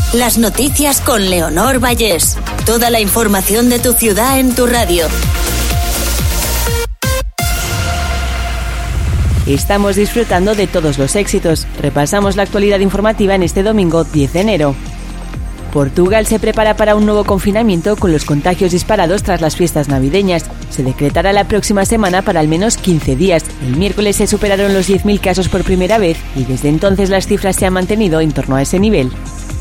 Las noticias con Leonor Vallés. Toda la información de tu ciudad en tu radio. Estamos disfrutando de todos los éxitos. Repasamos la actualidad informativa en este domingo 10 de enero. Portugal se prepara para un nuevo confinamiento con los contagios disparados tras las fiestas navideñas. Se decretará la próxima semana para al menos 15 días. El miércoles se superaron los 10.000 casos por primera vez y desde entonces las cifras se han mantenido en torno a ese nivel.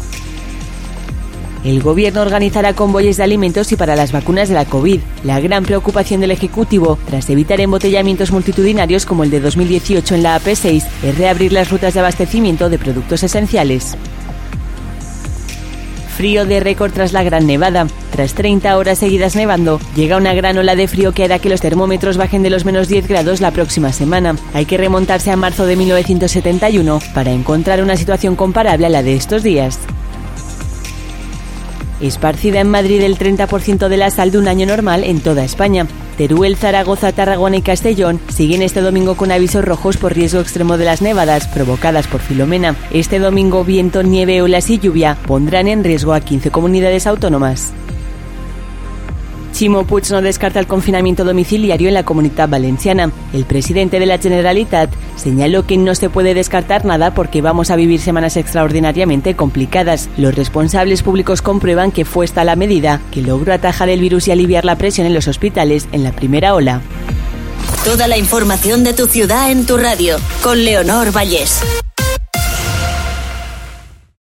El gobierno organizará convoyes de alimentos y para las vacunas de la COVID. La gran preocupación del Ejecutivo, tras evitar embotellamientos multitudinarios como el de 2018 en la AP6, es reabrir las rutas de abastecimiento de productos esenciales. Frío de récord tras la gran nevada. Tras 30 horas seguidas nevando, llega una gran ola de frío que hará que los termómetros bajen de los menos 10 grados la próxima semana. Hay que remontarse a marzo de 1971 para encontrar una situación comparable a la de estos días. Esparcida en Madrid el 30% de la sal de un año normal en toda España. Teruel, Zaragoza, Tarragona y Castellón siguen este domingo con avisos rojos por riesgo extremo de las nevadas provocadas por Filomena. Este domingo viento, nieve, olas y lluvia pondrán en riesgo a 15 comunidades autónomas. Ximo Puig no descarta el confinamiento domiciliario en la Comunitat Valenciana. El presidente de la Generalitat señaló que no se puede descartar nada porque vamos a vivir semanas extraordinariamente complicadas. Los responsables públicos comprueban que fue esta la medida que logró atajar el virus y aliviar la presión en los hospitales en la primera ola. Toda la información de tu ciudad en tu radio, con Leonor Vallés.